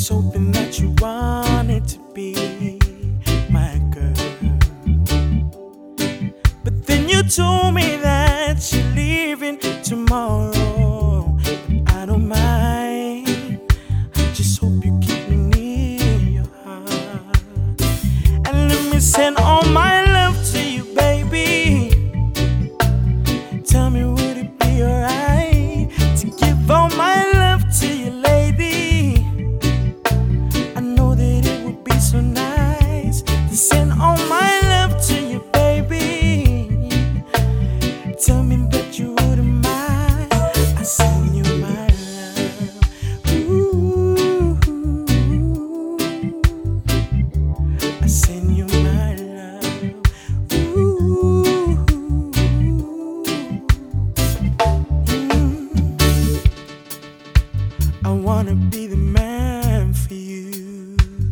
hoping that you wanted to be my girl. But then you told me that you're leaving tomorrow. But I don't mind. I just hope you keep me near your heart. And let me send all my love to you, baby. Tell me, would it be alright to give all my love to you, lady? I know that it would be so nice to send all my love to you, baby. Tell me that you wouldn't mind. I send you my love. Ooh, I send you my love. Ooh, I wanna be the man for you.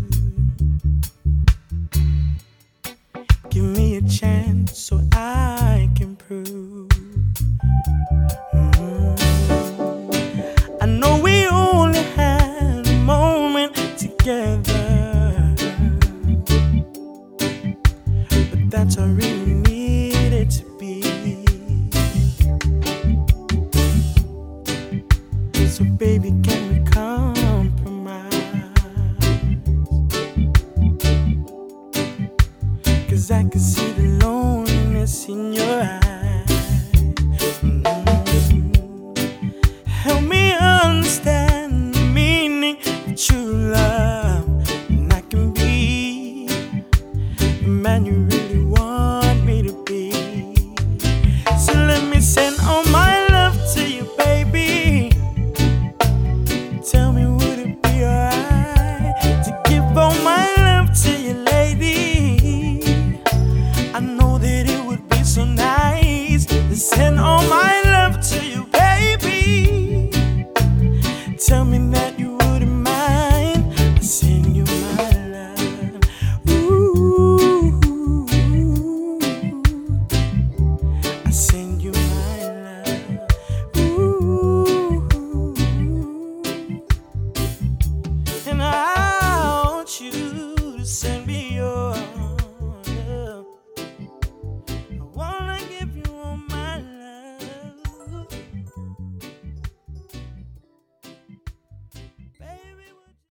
Give me a chance so I can prove. I know we only had a moment together, but that's all I really needed to be. So baby, can we compromise? 'Cause I can see